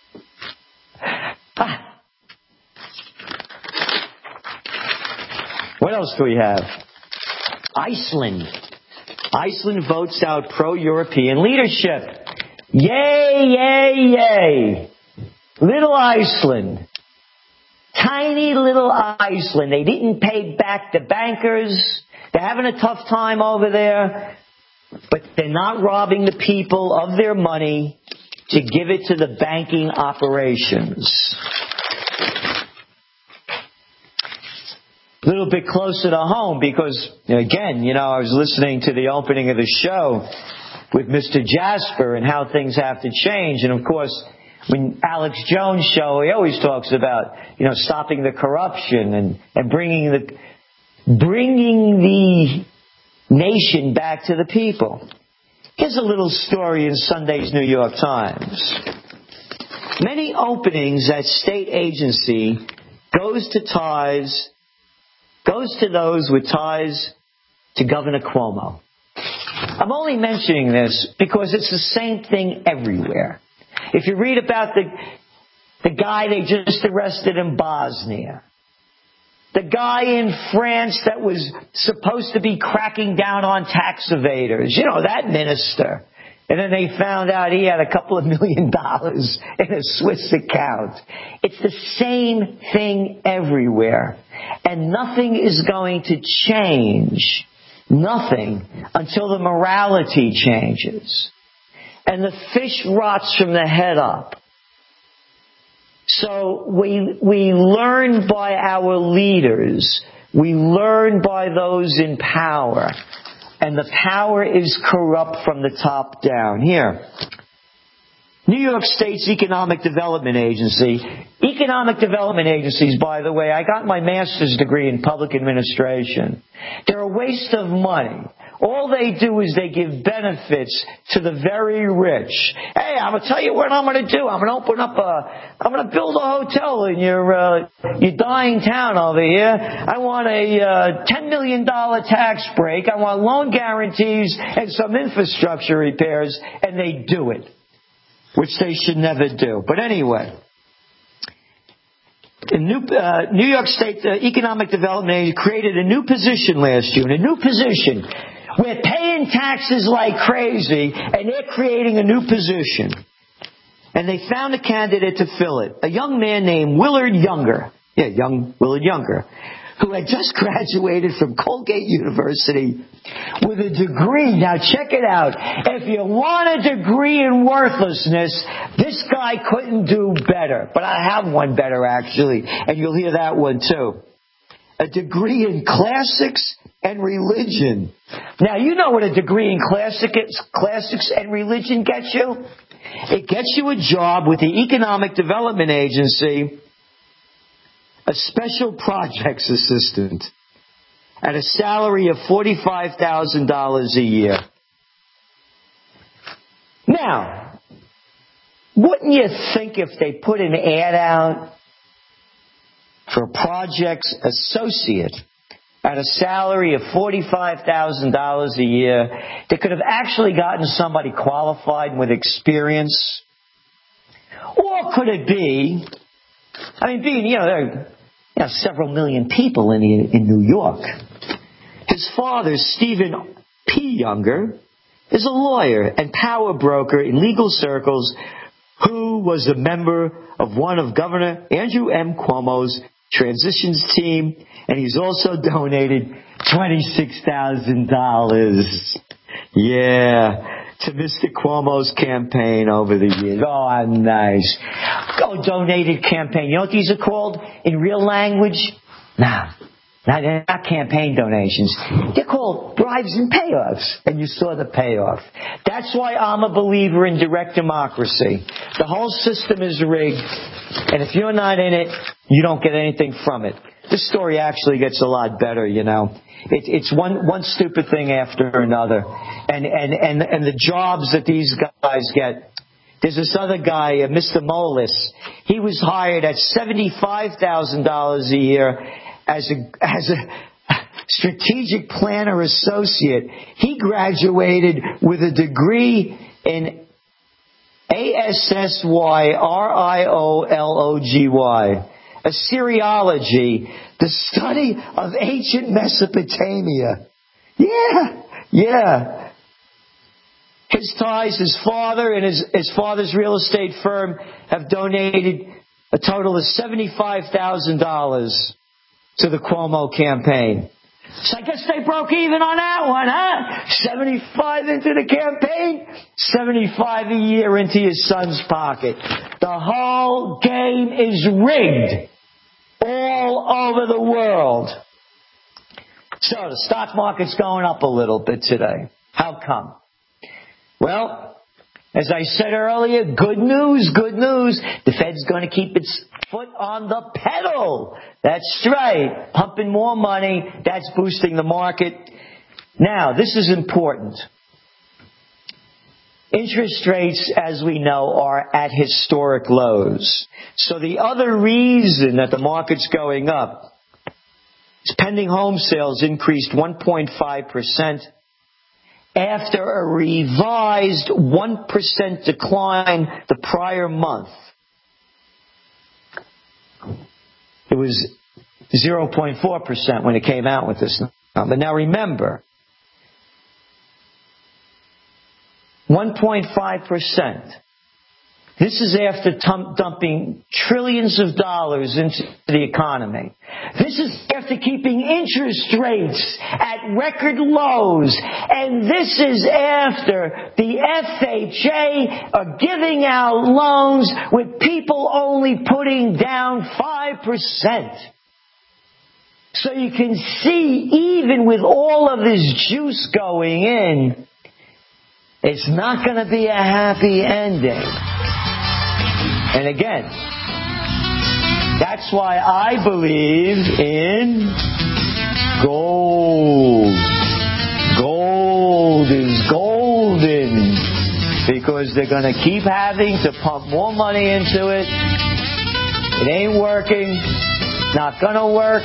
Ah. What else do we have? Iceland. Iceland votes out pro-European leadership. Yay, yay, yay. Little Iceland. Tiny little Iceland. They didn't pay back the bankers. They're having a tough time over there. But they're not robbing the people of their money to give it to the banking operations. little bit closer to home because, again, you know, I was listening to the opening of the show with Mister Jasper and how things have to change. And, of course, when Alex Jones' show, he always talks about, you know, stopping the corruption and, and bringing the bringing the nation back to the people. Here's a little story in Sunday's New York Times. Many openings at state agency goes to ties, goes to those with ties to Governor Cuomo. I'm only mentioning this because it's the same thing everywhere. If you read about the the guy they just arrested in Bosnia, the guy in France that was supposed to be cracking down on tax evaders, you know, that minister. And then they found out he had a couple of million dollars in a Swiss account. It's the same thing everywhere. And nothing is going to change. Nothing until the morality changes. And the fish rots from the head up. So we, we learn by our leaders. We learn by those in power. And the power is corrupt from the top down. Here, New York State's Economic Development Agency. Economic development agencies, by the way, I got my master's degree in public administration. They're a waste of money. All they do is they give benefits to the very rich. Hey, I'm going to tell you what I'm going to do. I'm going to open up a, I'm going to build a hotel in your, uh, your dying town over here. I want a, uh, ten million dollars tax break. I want loan guarantees and some infrastructure repairs. And they do it, which they should never do. But anyway, the New, uh, New York State uh, Economic Development Agency created a new position last June, a new position. We're paying taxes like crazy, and they're creating a new position. And they found a candidate to fill it, a young man named Willard Younger. Yeah, young Willard Younger, who had just graduated from Colgate University with a degree. Now check it out. If you want a degree in worthlessness, this guy couldn't do better. But I have one better, actually, and you'll hear that one too. A degree in classics and religion. Now, you know what a degree in classics, classics and religion gets you? It gets you a job with the Economic Development Agency, a special projects assistant, at a salary of forty-five thousand dollars a year. Now, wouldn't you think if they put an ad out for a projects associate at a salary of forty-five thousand dollars a year, they could have actually gotten somebody qualified with experience? Or could it be, I mean, being, you know, there are you know, several million people in, in New York. His father, Stephen P. Younger, is a lawyer and power broker in legal circles who was a member of one of Governor Andrew M. Cuomo's transitions team, and he's also donated twenty-six thousand dollars. Yeah, to Mister Cuomo's campaign over the years. Oh, nice. Oh, donated campaign. You know what these are called in real language? Nah, not, not campaign donations. They're called bribes and payoffs. And you saw the payoff. That's why I'm a believer in direct democracy. The whole system is rigged, and if you're not in it, you don't get anything from it. This story actually gets a lot better, you know. It, it's one one stupid thing after another. And, and, and, and the jobs that these guys get. There's this other guy, uh, Mister Molis. He was hired at seventy-five thousand dollars a year as a, as a strategic planner associate. He graduated with a degree in A S S Y R I O L O G Y. Assyriology, the study of ancient Mesopotamia. Yeah, yeah. His ties, his father and his, his father's real estate firm have donated a total of seventy-five thousand dollars to the Cuomo campaign. So I guess they broke even on that one, huh? seventy-five into the campaign, seventy-five a year into his son's pocket. The whole game is rigged all over the world. So the stock market's going up a little bit today. How come? Well, as I said earlier, good news, good news. The Fed's going to keep its foot on the pedal. That's right. Pumping more money. That's boosting the market. Now, this is important. Interest rates, as we know, are at historic lows. So the other reason that the market's going up is pending home sales increased one point five percent after a revised one percent decline the prior month. It was zero point four percent when it came out with this number. Now remember, one point five percent. This is after tum- dumping trillions of dollars into the economy. This is after keeping interest rates at record lows. And this is after the F H A are giving out loans with people only putting down five percent. So you can see, even with all of this juice going in, it's not going to be a happy ending. And again, that's why I believe in gold. Gold is golden because they're going to keep having to pump more money into it. It ain't working. Not going to work.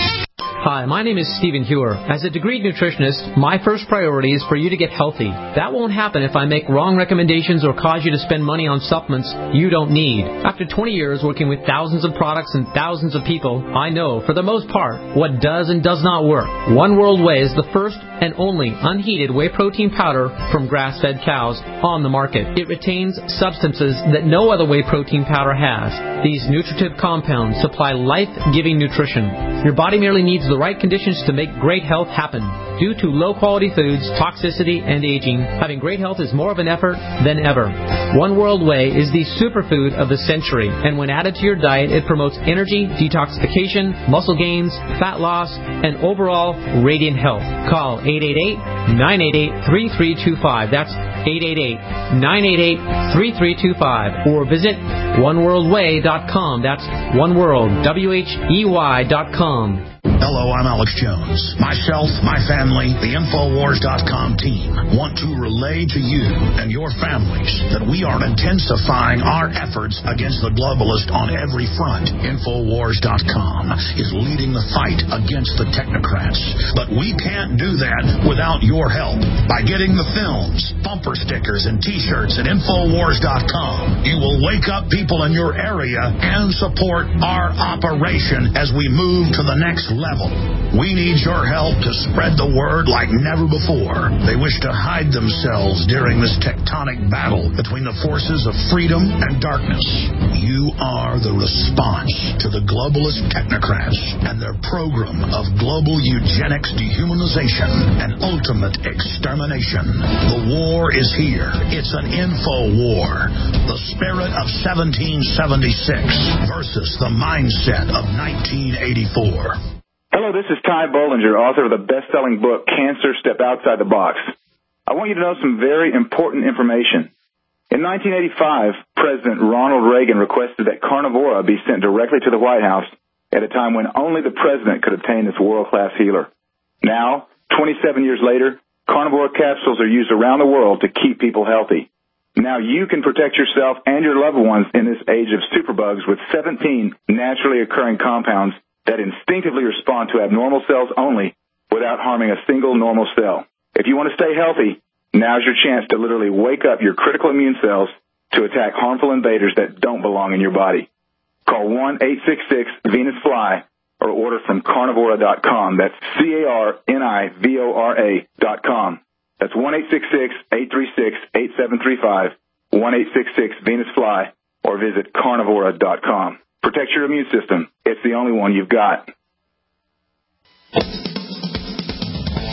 Hi, my name is Stephen Hewer. As a degreed nutritionist, my first priority is for you to get healthy. That won't happen if I make wrong recommendations or cause you to spend money on supplements you don't need. After twenty years working with thousands of products and thousands of people, I know, for the most part, what does and does not work. One World Whey is the first and only unheated whey protein powder from grass-fed cows on the market. It retains substances that no other whey protein powder has. These nutritive compounds supply life-giving nutrition. Your body merely needs the right conditions to make great health happen. Due to low-quality foods, toxicity, and aging, having great health is more of an effort than ever. One World Whey is the superfood of the century, and when added to your diet, it promotes energy, detoxification, muscle gains, fat loss, and overall radiant health. Call eight eight eight, nine eight eight, three three two five. That's eight eight eight, nine eight eight, three three two five. Or visit one world whey dot com. That's oneworld, W H E Y dot com. Hello, I'm Alex Jones. Myself, my family, the Infowars dot com team want to relay to you and your families that we are intensifying our efforts against the globalist on every front. Infowars dot com is leading the fight against the technocrats. But we can't do that without your help. By getting the films, bumper stickers, and T-shirts at Infowars dot com, you will wake up people in your area and support our operation as we move to the next level. We need your help to spread the word like never before. They wish to hide themselves during this tectonic battle between the forces of freedom and darkness. You are the response to the globalist technocrats and their program of global eugenics, dehumanization, and ultimate extermination. The war is here. It's an info war. The spirit of seventeen seventy-six versus the mindset of nineteen eighty-four. Hello, this is Ty Bollinger, author of the best-selling book, Cancer, Step Outside the Box. I want you to know some very important information. In nineteen eighty-five, President Ronald Reagan requested that Carnivora be sent directly to the White House at a time when only the president could obtain this world-class healer. Now, twenty-seven years later, Carnivora capsules are used around the world to keep people healthy. Now you can protect yourself and your loved ones in this age of superbugs with seventeen naturally occurring compounds that instinctively respond to abnormal cells only without harming a single normal cell. If you want to stay healthy, now's your chance to literally wake up your critical immune cells to attack harmful invaders that don't belong in your body. Call one eight six six Venus Fly or order from carnivora dot com. That's C A R N I V O R A dot com. That's one eight six six, eight three six, eight seven three five, one eight six six Venus Fly, or visit carnivora dot com. Protect your immune system. It's the only one you've got.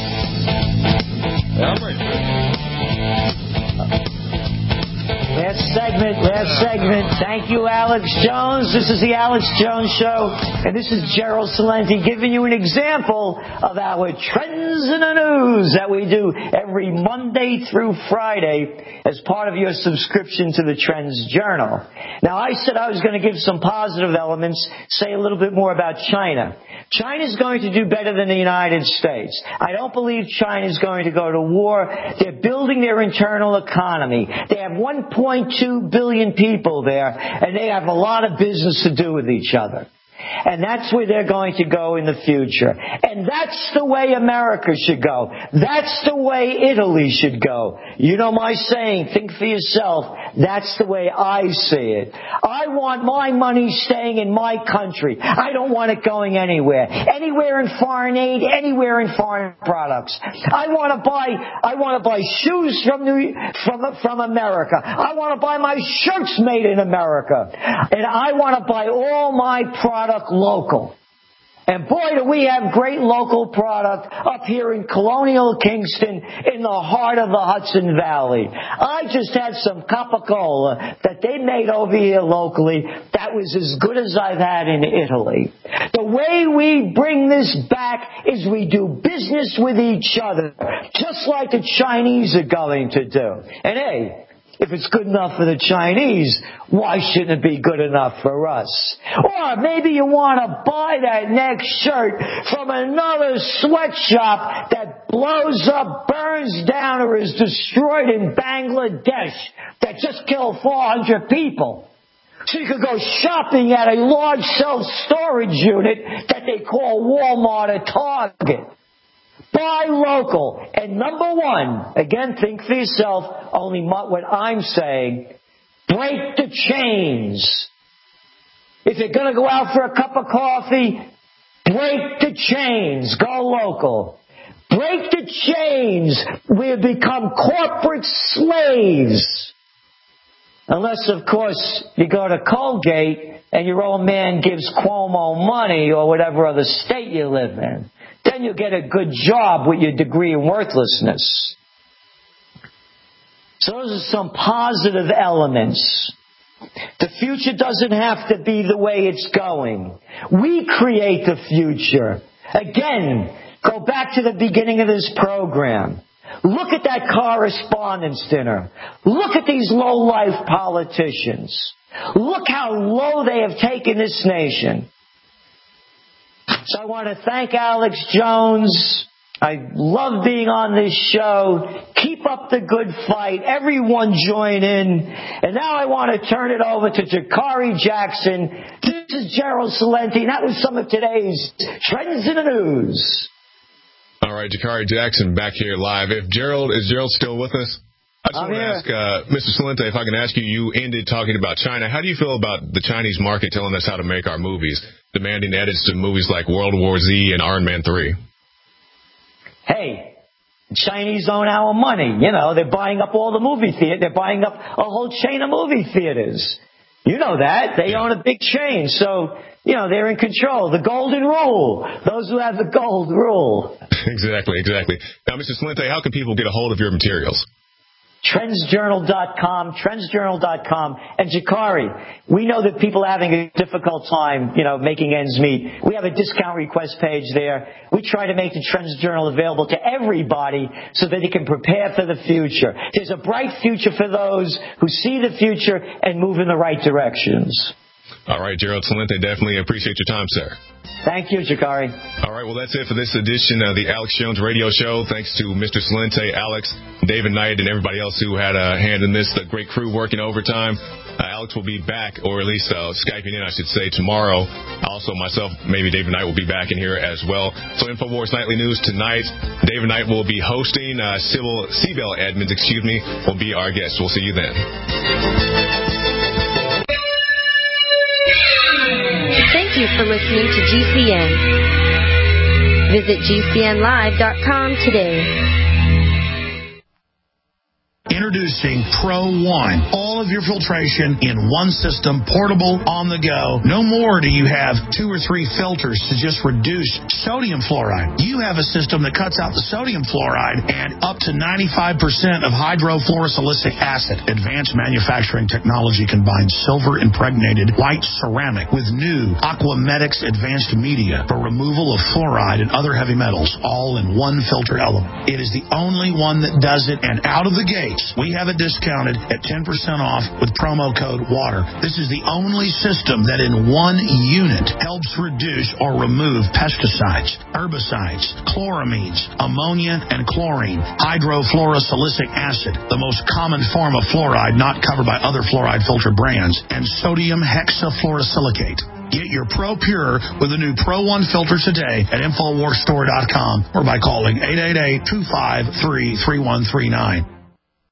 Let's segment, last segment. Thank you, Alex Jones. This is the Alex Jones Show, and this is Gerald Celente giving you an example of our Trends in the News that we do every Monday through Friday as part of your subscription to the Trends Journal. Now, I said I was going to give some positive elements, say a little bit more about China. China's going to do better than the United States. I don't believe China's going to go to war. They're building their internal economy. They have one point two billion people there, and they have a lot of business to do with each other. And that's where they're going to go in the future. And that's the way America should go. That's the way Italy should go. You know my saying, think for yourself. That's the way I see it. I want my money staying in my country. I don't want it going anywhere. Anywhere in foreign aid, anywhere in foreign products. I want to buy, I want to buy shoes from New, from, from America. I want to buy my shirts made in America. And I want to buy all my products local. And boy, do we have great local product up here in colonial Kingston in the heart of the Hudson Valley. I just had some Coca-Cola that they made over here locally that was as good as I've had in Italy. The way we bring this back is we do business with each other, just like the Chinese are going to do. And hey, if it's good enough for the Chinese, why shouldn't it be good enough for us? Or maybe you want to buy that next shirt from another sweatshop that blows up, burns down, or is destroyed in Bangladesh that just killed four hundred people. So you could go shopping at a large self-storage unit that they call Walmart or Target. Buy local. And number one, again, think for yourself, only what I'm saying, break the chains. If you're going to go out for a cup of coffee, break the chains. Go local. Break the chains. We become corporate slaves. Unless, of course, you go to Colgate and your old man gives Cuomo money or whatever other state you live in. Then you'll get a good job with your degree in worthlessness. So those are some positive elements. The future doesn't have to be the way it's going. We create the future. Again, go back to the beginning of this program. Look at that correspondence dinner. Look at these low-life politicians. Look how low they have taken this nation. So I want to thank Alex Jones. I love being on this show. Keep up the good fight. Everyone join in. And now I want to turn it over to Jakari Jackson. This is Gerald Celente. And that was some of today's Trends in the News. All right, Jakari Jackson back here live. If Gerald, is Gerald still with us? I just I'm want to here. ask, uh, Mister Celente, if I can ask you, you ended talking about China. How do you feel about the Chinese market telling us how to make our movies, demanding edits to movies like World War Z and Iron Man three? Hey, the Chinese own our money. You know, they're buying up all the movie theaters. They're buying up a whole chain of movie theaters. You know that. They own a big chain. So, you know, they're in control. The golden rule. Those who have the gold rule. Exactly, exactly. Now, Mister Celente, how can people get a hold of your materials? Trends Journal dot com, Trends Journal dot com, and Jakari, we know that people are having a difficult time, you know, making ends meet. We have a discount request page there. We try to make the Trends Journal available to everybody so that they can prepare for the future. There's a bright future for those who see the future and move in the right directions. All right, Gerald Celente, definitely appreciate your time, sir. Thank you, Jakari. All right, well, that's it for this edition of the Alex Jones Radio Show. Thanks to Mister Celente, Alex, David Knight, and everybody else who had a hand in this. The great crew working overtime. Uh, Alex will be back, or at least uh, Skyping in, I should say, tomorrow. Also, myself, maybe David Knight will be back in here as well. So, InfoWars Nightly News tonight. David Knight will be hosting. Uh, Sybil Seabell Edmonds, excuse me, will be our guest. We'll see you then. Thank you for listening to G C N. Visit G C N live dot com today. Introducing Pro One. All of your filtration in one system, portable, on the go. No more do you have two or three filters to just reduce sodium fluoride. You have a system that cuts out the sodium fluoride and up to ninety-five percent of hydrofluorosilicic acid. Advanced manufacturing technology combines silver-impregnated white ceramic with new Aquamedics advanced media for removal of fluoride and other heavy metals, all in one filter element. It is the only one that does it, and out of the gate, we have it discounted at ten percent off with promo code WATER. This is the only system that in one unit helps reduce or remove pesticides, herbicides, chloramines, ammonia, and chlorine, hydrofluorosilicic acid, the most common form of fluoride not covered by other fluoride filter brands, and sodium hexafluorosilicate. Get your Pro Pure with the new Pro One filter today at Infowars Store dot com or by calling eight eight eight, two five three, three one three nine.